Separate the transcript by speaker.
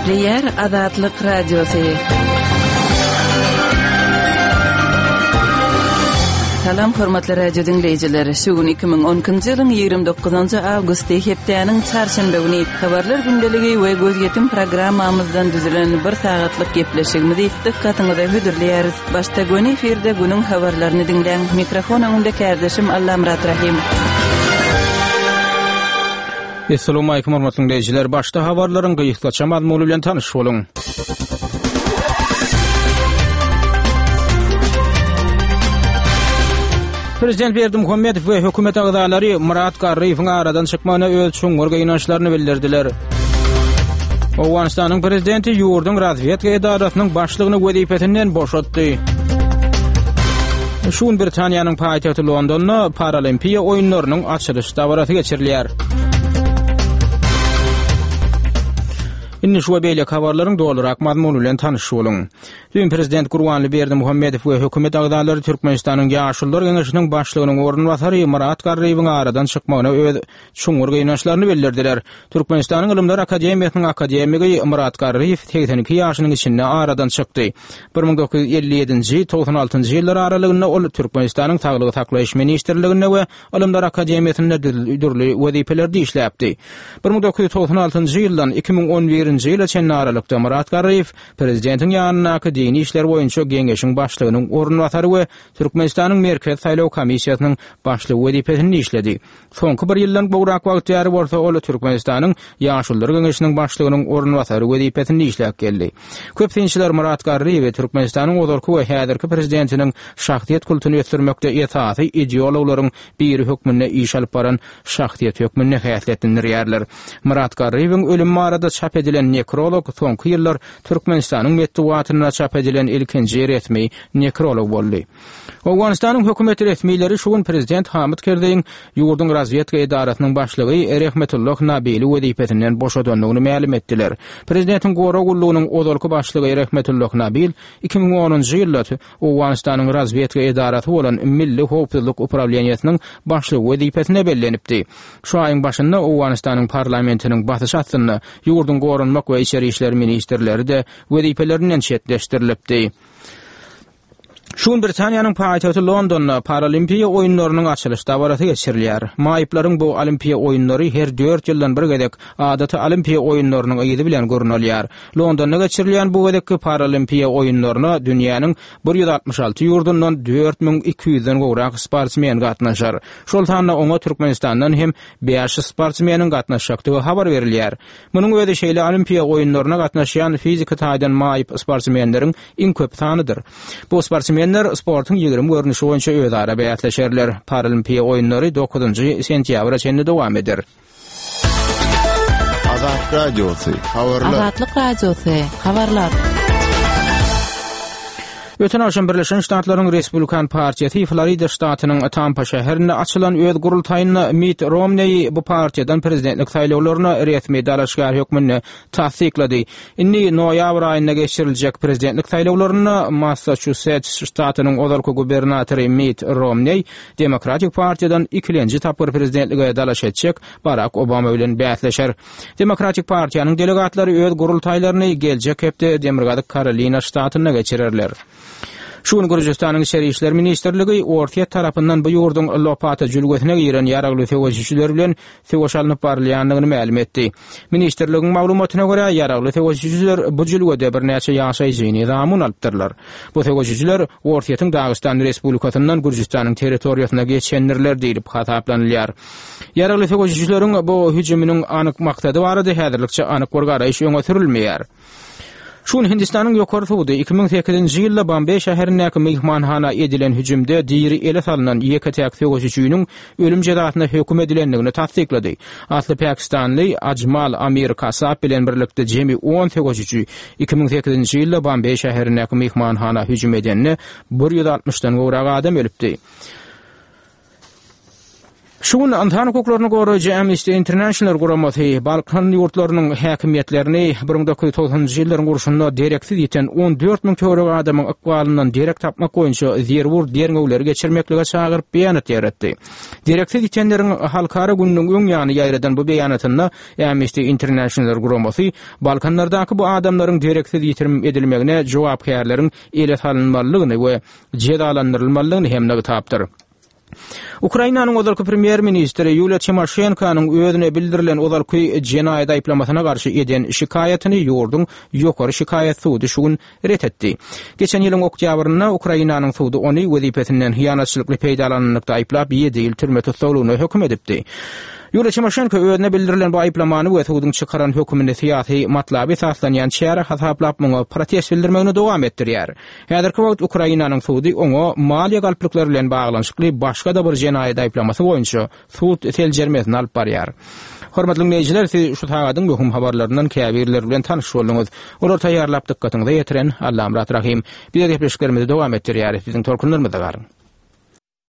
Speaker 1: Eşliyer Azatlyk Radiosu. Salam hormatly radio dinleyijileri. Şugun 2010-njy ýylyň 29-njy awgusty hepdeniň çarşamba güni habarlar gündeligi we gözgetim programmamyzdan düzülen bir sagatlyk gepleşigimizi dikkatyňyza hödürleýäris. Başta güni eferde günüň habarlaryny dinleň. Mikrofon öňünde kardeşim Allamrat Rahim.
Speaker 2: Assalamu alaykum hormatly dinleyijiler. Başta habarlaryň gyýyklaça mazmuny bilen tanyş boluň. Prezident Berdimuhammedow we hökümet agzalary Murat Garriýewiň aradan çykmagyna öz çuňgur gynançlaryny bildirdiler. Awganistanyň prezidenti ýurdun razvedka edarasynyň başlygyny wezipetinden boşatdy. Şuň Britaniýanyň paýtagty Londonda Paralimpiýa oýunlarynyň açylyş dabarasy geçirilýär. Inni şu beýle habarlaryň dolarak mazmuny bilen tanyş boluň. Dün prezident Gurbanly Berdimuhammedow we hökümet agzalary Türkmenistanyň ýaşullar geňeşiniň başlygynyň ornwatary Murat Garriýewiň aradan çykmagyna öz çuňgur gynançlaryny bildirdiler. Türkmenistanyň Ilymlar Akademiýasynyň akademigi Murat Garriýew 82 ýaşynyň içinde aradan çykdy. 1957-96-njy ýyllar aralygynda ol Türkmenistanyň Saglyk saklaýyş ministrliginde we Ilymlar Akademiýasynda dürli wezipelerdi işläpdi. 1996-njy ýyldan 2011-nji ýyla çenli aralykda Murat Garriýew prezidentiň ýanyna dini işler boýunça geňeşiň başlygynyň ornwatary we Türkmenistanyň Merkez Saýlaw Komissiýasynyň başlygy wezipetini işledi. Soňky bir ýyldan bowrak wagt ýary bolsa ol Türkmenistanyň ýaşullar geňeşiniň başlygynyň ornwatary wezipetini işläp geldi. Köpçüler Murat Garriýew we Türkmenistanyň ozarky we häzirki prezidentiniň şahsiýet kulturyny ösdürmekde ýetasy ideologlaryň biri hökmünde iş alyp baran şahsiýet hökmünde häsiýetlendirýärler. Murat Garriýewiň ölümi arada çap edilen nekrolog soňky ýyllar Türkmenistanyň metbuatyna çap edilen ilkinji resmi nekrolog boldy. Awganistanyň hökümeti resmileri şuň prezident Hamid Karzaiň ýurdun razvedka edarasynyň başlygy Rahmetullah Nabili wezipetinden boşadanlygyny ma'lum etdiler. Prezidentiň gora gullugynyň ozalky başlygy Rahmetullah Nabil 2010-njy ýylda Awganistanyň razvedka edarasy bolan Milli Howpsuzlyk Upravleniýasynyň başlygy wezipetine bellenipdi. Şu aýyň başynda Awganistanyň parlamentiniň batyş atlyny ýurdun gorunmak we içeri işler ministrleri de wezipelerinden çetleşdirilipdi. Şuň Britaniýanyň paýtagty Londonda Paralimpiýa oýunlarynyň açylyş dabarasy geçirilýär. Maýyplaryň bu olimpiýa oýunlary her 4 ýyldan bir gedek adaty olimpiýa oýunlarynyň ýyly bilen görünýär. Londonda geçirilýän bu gedekki Paralimpiýa oýunlaryna dünýäniň 166 ýurdundan 4200-den gowrak sportsmen gatnaşar. Şol tanda oňa Türkmenistandan hem 5 sportsmeniň gatnaşykdygy habar berilýär. Munyň öňde şeýle olimpiýa oýunlaryna gatnaşýan fiziki taýdan maýyp sportsmenleriň iň köp sanydyr. Bu sportsmen sportyň 20 görnüşi boýunça özara beýatlaşarlar. Paralimpiýa oýunlary 9-njy sentýabra çenli dowam eder.
Speaker 3: Azatlyk Radiosu, habarlar.
Speaker 1: Azatlyk Radiosu, habarlar.
Speaker 2: Öten akşam Birleşen Ştatlaryň Respublikan Partiýasy Florida ştatynyň Tampa şäherinde açylan öz gurultaýyna Mitt Romney bu partiýadan prezidentlik saýlawlaryna resmi dalaşgar hökmüni tasdiklady. Inni noýabr aýynda geçiriljek prezidentlik saýlawlaryna Massachusetts ştatynyň ozalky gubernatory Mitt Romney Demokratik partiýadan 2-nji tapyr prezidentlige dalaş etjek Barack Obama bilen bäsleşer. Demokratik partiýanyň delegatlary öz gurultaýlaryny geljek hepde Demokratik Carolina ştatyna geçirirler. Şuň Gürjistanyň Içeri işler ministrligi Ortiýa tarapyndan bu ýurdun lopata jülgetine giren ýaragly tegoşçylar bilen tegoşalynyp barylýanlygyny ma'lum etdi. Ministrligiň maglumatyna görä ýaragly tegoşçylar bu jülgede bir näçe ýaşaýjyny zamyn alypdyrlar. Bu tegoşçylar Ortiýatyň Dagestan Respublikasyndan Gürjistanyň territoriýasyna geçenlerler diýilip hataplanylýar. Ýaragly tegoşçylaryň bu hüjüminiň anyk maksady barady häzirlikçe anyk bir garaýş öňe sürilmeýär. Şuň Hindistanyň ýokary suwdy 2008-nji ýylda Bombay şäherindäki mehmanhana edilen hüjümde diýri ele salynan ýeke tegoşçynyň ölüm jazasyna hökm edilenligini tasdiklady. Asly Pakistanly Ajmal Amir Kasab bilen birlikde jemi 10 tegoşçy 2008-nji ýylda Bombay şäherindäki mehmanhana hüjüm edenini 160-dan gowrak adam ölüpdi. Şuun Antan hukuklaryny goraýjy Amnesty International guramasy Balkan ýurtlarynyň häkimiýetlerini 1990-njy ýyllaryň gurşunda direksiz ýeten 14 000 köreg adamyň ykbalyndan direkt tapmak boýunça zerwur derňewler geçirmeklige çagyryp beýanat ýaratdy. Direksiz ýetenleriň halkara gününiň öň ýany ýaýradan bu beýanatynda Amnesty International guramasy Balkanlardaky bu adamlaryň direksiz ýetirim edilmegine jogapkärleriň ele salynmalygyny we jedalandyrylmalygyny hemde tapdyr. Ukrainanyň ozalky premier ministri Yulia Tymoshenkanyň özüne bildirilen ozalky jenaýat aýplamasyna garşy eden şikaýatyny ýurdun ýokary şikaýat sudy şugun ret etdi. Geçen ýylyň oktýabrynda Ukrainanyň sudy ony wezipetinden hyýanatçylykly peýdalanykda aýplap 7 ýyl türme tutsagylygyna hökm edipdi. Yulia Tymoshenko özüne bildirilen bu aýplamany we sudyň çykaran hökmüni syýasy matlaby esaslanýan çäre hasaplap muňa protest bildirmegini dowam etdirýär. Häzirki wagt Ukrainanyň sudy oňa maliýe galplyklary bilen baglanyşykly başga da bir jenaýat aýplamasy boýunça sud seljermesini alyp barýar. Hormatly dinleýijiler, siz şu tagadyň möhüm habarlaryndan käbirler bilen tanyş bolduňyz. Olar taýýarlap dikkatyňizi ýetiren Allam Rahim. Biz de gepleşiklerimizi dowam etdirýär. Biziň tolkunlarymyzda garyn.